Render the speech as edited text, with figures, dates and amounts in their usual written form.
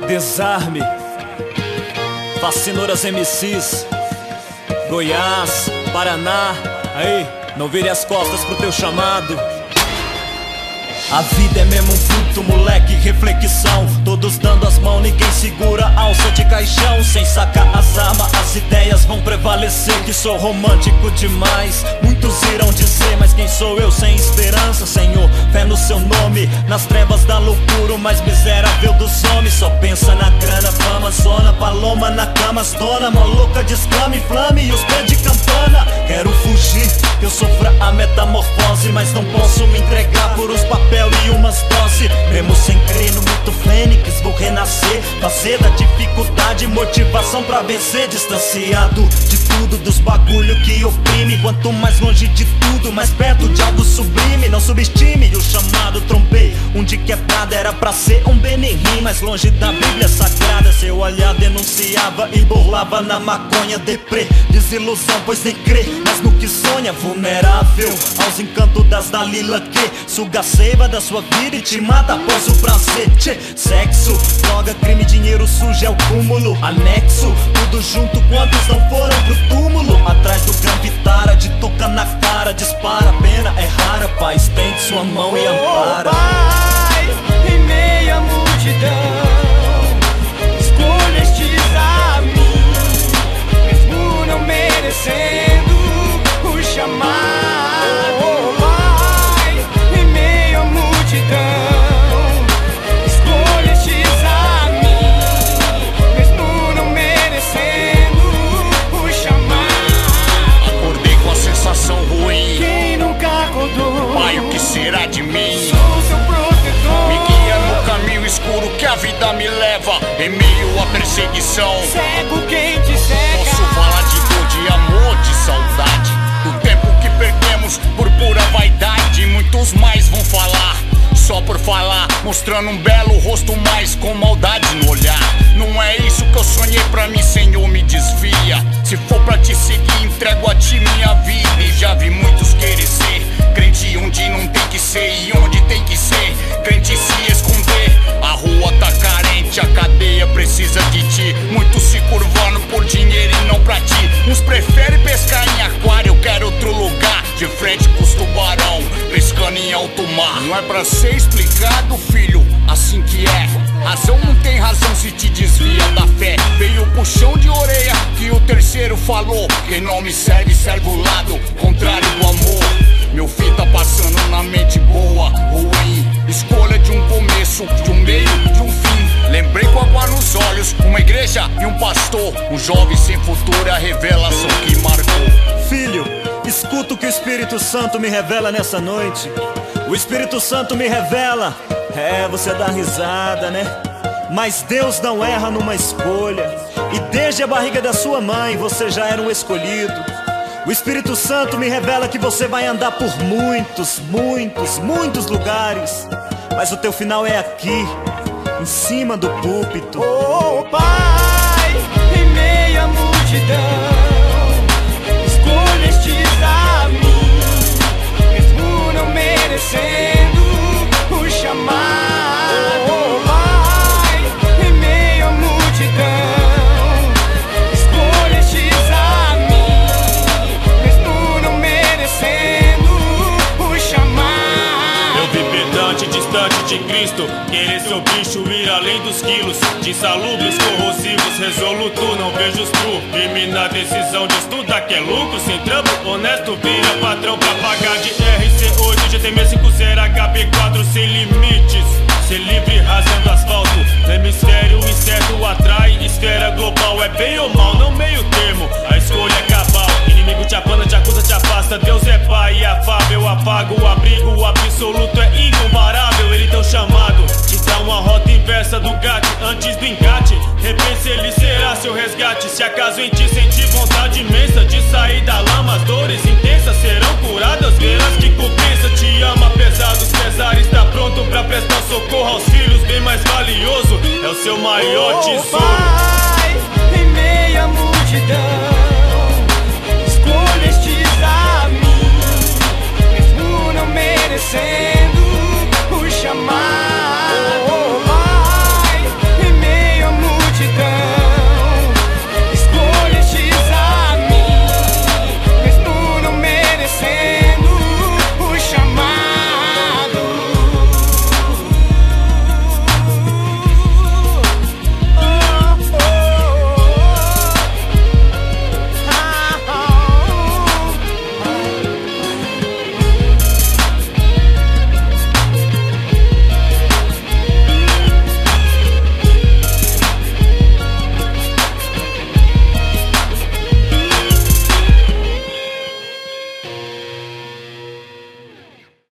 Desarme, Fascinoras MCs, Goiás, Paraná. Aí, não vire as costas pro teu chamado. A vida é mesmo um fruto, moleque, reflexão. Todos dando as mãos, ninguém segura a alça de caixão. Sem sacar as armas, as ideias vão prevalecer. Que sou romântico demais, muitos irão dizer. Mas quem sou eu sem esperança, Senhor? Fé no seu nome, nas trevas da loucura, o mais miserável dos homens. Só pensa na grana, fama, zona, paloma na cama, as dona maluca desclama, inflame e os pés de campana. Quero fugir, que eu sofra a metamorfose, mas não posso me entregar por uns papéis e umas tosse. Mesmo sem crer no mito fênix, vou renascer. Fazer da dificuldade motivação pra vencer. Distanciado de tudo, dos bagulho que oprime. Quanto mais longe de tudo, mais perto de algo sublime. Não subestime o chamado, trombei um de quebrada, era pra ser um Benihim. Mais longe da Bíblia Sagrada, seu olhar denunciava e burlava na maconha. Deprê, desilusão, pois nem crê mas no que sonha. Vulnerável aos encantos das Dalila, que suga a seiva da sua vida e te mata após o prazer. Sexo, droga, crime, dinheiro sujo é o cúmulo. Anexo, tudo junto, quantos não foram pro túmulo? Atrás do Gran Vitara, de toca na cara, dispara, a pena é rara, pai, estende sua mão e ampara. Pai, em meio à multidão, escolhestes a mim, mesmo não merecendo o chamado. Será de mim? Sou seu protetor. Me guia no caminho escuro que a vida me leva, em meio à perseguição. Cego quem te cega. Posso falar de dor, de amor, de saudade, do tempo que perdemos por pura vaidade. Muitos mais vão falar, só por falar, mostrando um belo rosto, mas com maldade no olhar. Não é isso que eu sonhei pra mim, Senhor, me desvia. Se for pra te seguir, entrego a ti minha vida. E já vi muitos querer ser crente onde não tem que ser e onde tem que ser crente se esconder. A rua tá carente, a cadeia precisa de ti. Muitos se curvando por dinheiro e não pra ti. Uns preferem pescar em aquário, eu quero outro lugar, de frente com os tubarão, pescando em alto mar. Não é pra ser explicado, filho, assim que é. Razão não tem razão se te desvia da fé. Veio o puxão de orelha que o terceiro falou: quem não me serve, serve o lado contrário do amor. Meu filho tá passando na mente boa, ruim. Escolha de um começo, de um meio, de um fim. Lembrei com água nos olhos, uma igreja e um pastor. Um jovem sem futuro é a revelação que marcou. Filho, escuta o que o Espírito Santo me revela nessa noite. O Espírito Santo me revela. Você dá risada, né? Mas Deus não erra numa escolha. E desde a barriga da sua mãe você já era um escolhido. O Espírito Santo me revela que você vai andar por muitos, muitos, muitos lugares, mas o teu final é aqui, em cima do púlpito. Oh, Pai, em meio à multidão, escolhestes a mim, mesmo não merecendo o chamado. Oh, Pai, em meio à multidão, distante de Cristo, querer seu bicho ir além dos quilos, de insalubres, corrosivos, resoluto, não vejo os true. Firme na decisão de estudar que é lucro, sem trampo, honesto, vira patrão pra pagar de RC8, GT650, HB4 sem limites. Ser livre rasgando asfalto, no hemisfério incerto atrai, esfera global, é bem ou mal, não meio termo, a escolha é cabal. Inimigo te apana, te acusa, te afasta, Deus é pai e afável, apaga o abrigo, o absoluto é incomparável. Ele teu chamado, te dá uma rota inversa do gato, antes do engate, repense, ele será seu resgate. Se acaso em ti sentir vontade imensa de sair da lama, as dores intensas serão curadas, verás que compensa. Te ama apesar dos pesares, tá pronto pra prestar socorro aos filhos, bem mais valioso, é o seu maior tesouro.